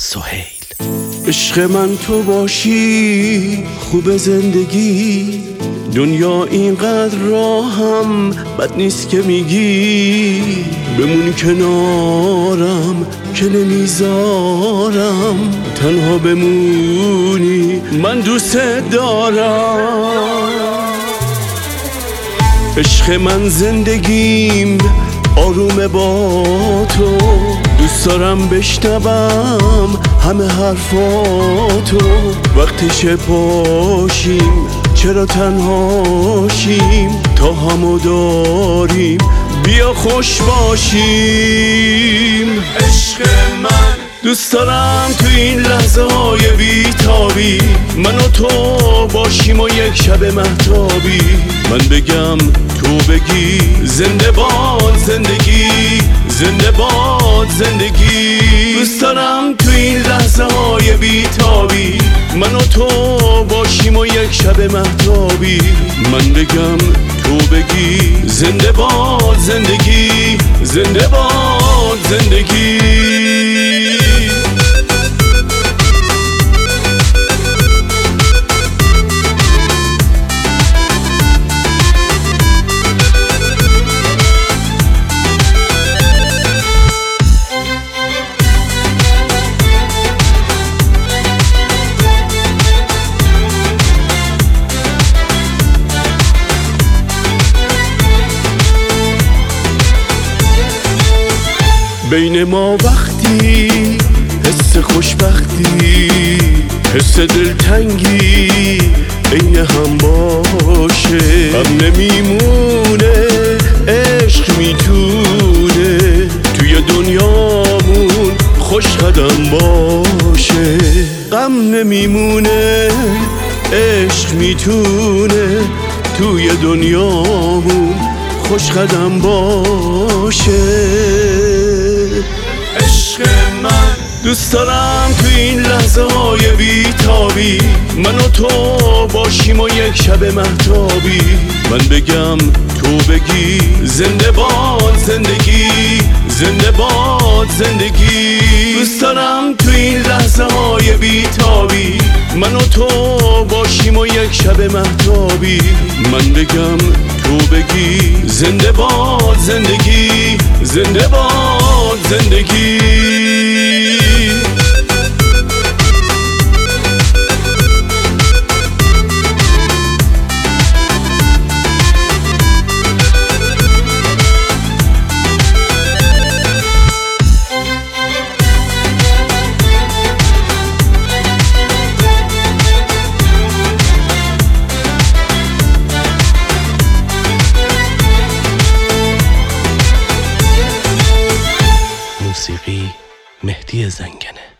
سهیل. عشق من تو باشی خوب زندگی، دنیا اینقدر راهم بد نیست که میگی. بمونی کنارم که نمیذارم تنها بمونی، من دوست دارم. عشق من زندگیم آرومه با تو، دوست دارم بشنوم همه حرفاتو. وقتشه پاشیم چرا تنهاشیم، تا همو داریم بیا خوش باشیم. عشق من دوست دارم تو این لحظه های بیتابی من و تو باشیم و یک شب مهتابی. من بگم تو بگی زنده باد زندگی، زنده باد زندگی. دوست دارم تو این لحظه های بیتابی من و تو باشیم و یک شب مهتابی. من بگم تو بگی زنده باد زندگی، زنده باد زندگی. بین ما وقتی حس خوشبختی، حس دلتنگی عین هم باشه. غم نمیمونه عشق میتونه توی دنیامون خوش قدم باشه. غم نمیمونه عشق میتونه توی دنیامون خوش قدم باشه. عشق من دوست دارم تو این لحظه های بیتابی من و تو باشیم و یک شب مهتابی. من بگم تو بگی زنده باد زندگی، زنده باد زندگی. دوست دارم تو این لحظه های بیتابی من و تو باشیم و یک شب مهتابی. من بگم تو بگی زنده باد زندگی، زنده باد زندگی. موسیقی مهدی زنگنه.